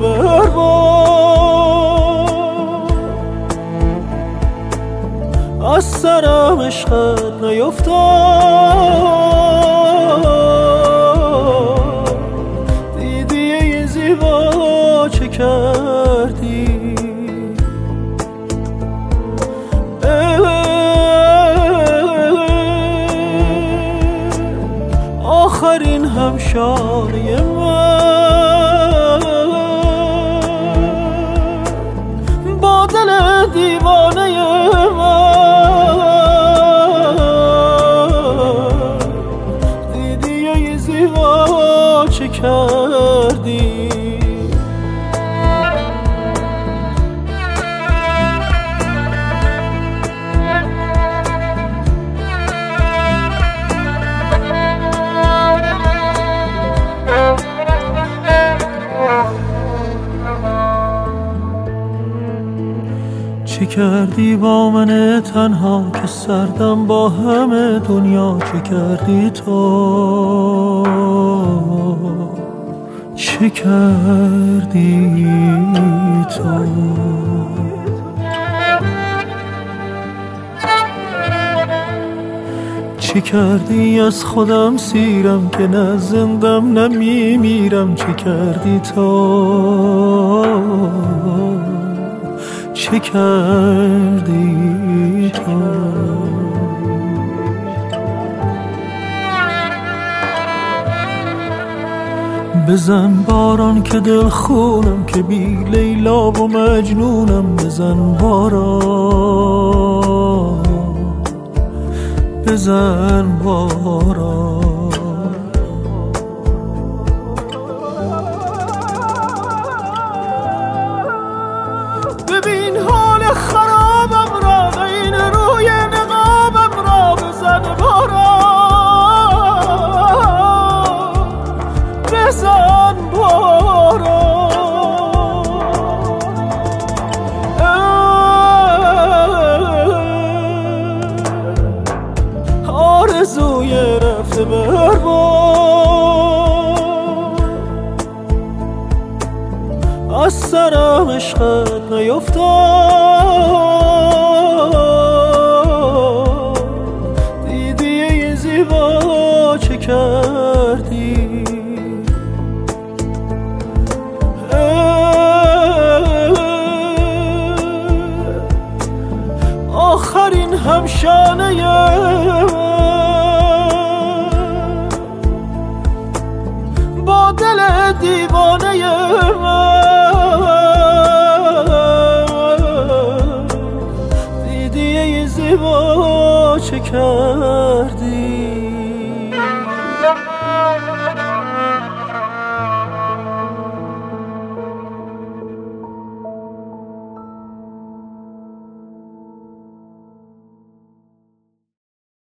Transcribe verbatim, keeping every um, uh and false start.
بربار، از سرم عشقت نیفتاد. دیدی یه زیبا چه کردی؟ آخرین همشانه من با دل دیوانه من، دیدی یه زیبا چه کردی؟ چه کردی با من تنها که سردم با همه دنیا؟ چه کردی تو؟ چه کردی تو؟ چه کردی از خودم سیرم که نه زندم نه میمیرم؟ چه کردی تو؟ چه کردی تو؟ بزن باران که دل خونم، که بی لیلا و مجنونم. بزن باران، بزن باران. ببین حال خرابم را، این روی نقابم را. بزن باران، بزن باران. آرزوی رفته بربار، از سرم عشقت نیفتاد. دیدی یه زیبا چه کردی؟ آخرین همشانه من با دل دیوانه من، دیدی یه زیبا چه کرد؟